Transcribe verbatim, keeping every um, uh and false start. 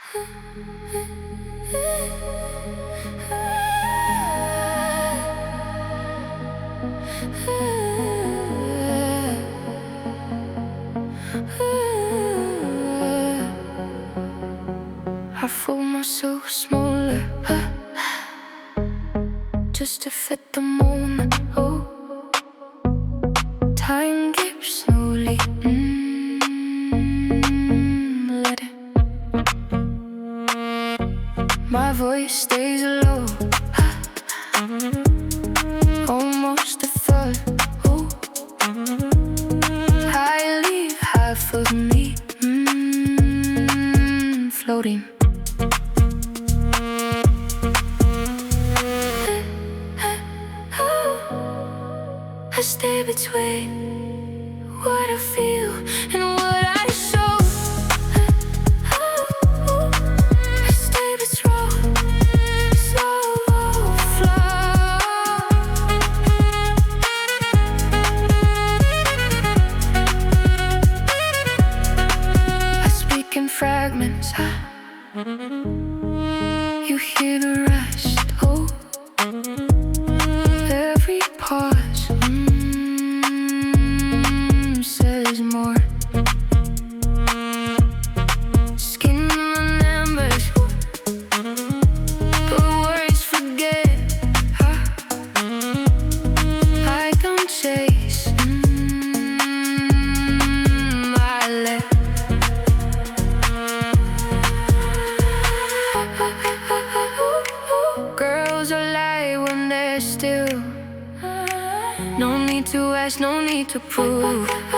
I fool myself smaller just to fit the moment. Oh, time keeps slowly mm, let it. My voice stays low, almost a thought. Oh, I leave half of me mm, floating. I stay between what I feel and what I show. I stay between slow flow. I speak in fragments. You hear the rest. Oh, every pause mm, says more. Skin remembers, but words forget. I don't chase, mm, I let. Girls are light when they're still. No need to ask, no need to prove.